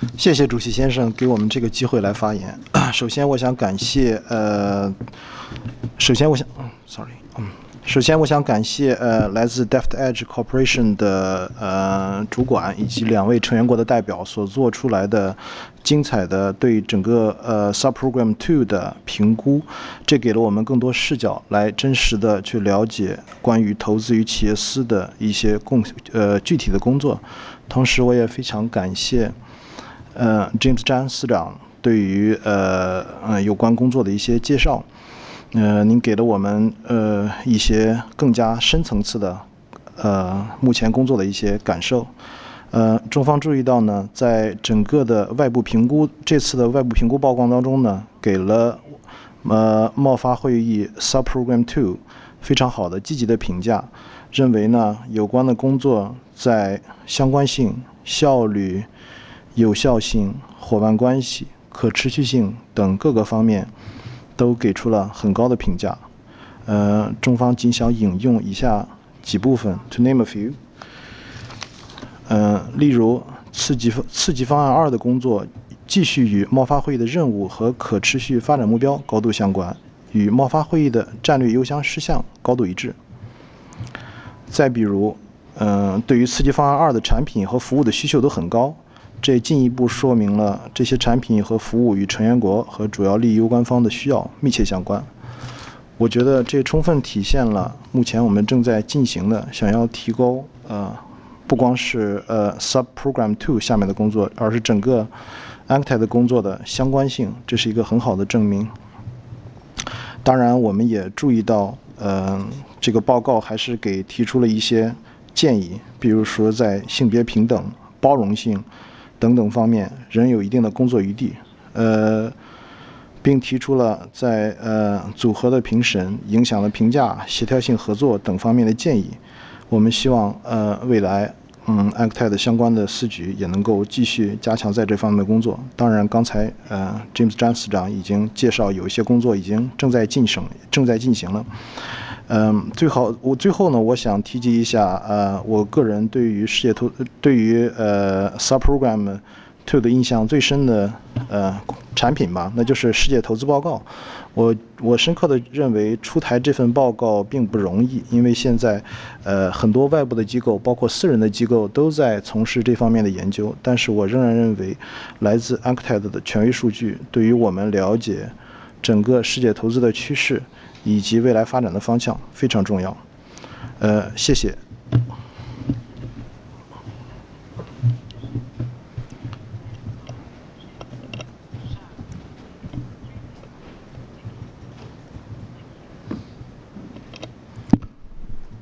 谢谢主席先生给我们这个机会来发言。首先，我想感谢首先我想感谢来自 Deft Edge Corporation 的主管以及2位成员国的代表所做出来的精彩的对整个Subprogram 2的评估，这给了我们更多视角来真实的去了解关于投资与企业司的一些具体的工作。同时，我也非常感谢James 詹司长对于有关工作的一些介绍。您给了我们一些更加深层次的目前工作的一些感受。中方注意到呢，在整个的外部评估这次的外部评估报告当中呢，给了贸发会议 Subprogram 2非常好的积极的评价，认为呢有关的工作在相关性、效率、有效性、伙伴关系、可持续性等各个方面都给出了很高的评价。中方仅想引用以下几部分 ，to name a few。例如，次级方案2的工作继续与贸发会议的任务和可持续发展目标高度相关，与贸发会议的战略优先事项高度一致。再比如，对于次级方案2的产品和服务的需求都很高，这进一步说明了这些产品和服务与成员国和主要利益攸关方的需要密切相关。我觉得这充分体现了目前我们正在进行的想要提高不光是Subprogram 2下面的工作，而是整个 ACTAD 的工作的相关性，这是一个很好的证明。当然，我们也注意到这个报告还是给提出了一些建议，比如说在性别平等、包容性等等方面仍有一定的工作余地。并提出了在组合的评审、影响的评价、协调性合作等方面的建议。我们希望未来ACTAD 相关的司局也能够继续加强在这方面的工作。当然，刚才James 詹司长已经介绍有一些工作已经正在进行了。最后呢，我想提及一下我个人对于Subprogram 2的印象最深的产品吧，那就是世界投资报告。我深刻的认为出台这份报告并不容易，因为现在很多外部的机构，包括私人的机构都在从事这方面的研究，但是我仍然认为来自 ACTAD 的权威数据对于我们了解整个世界投资的趋势以及未来发展的方向非常重要。谢谢。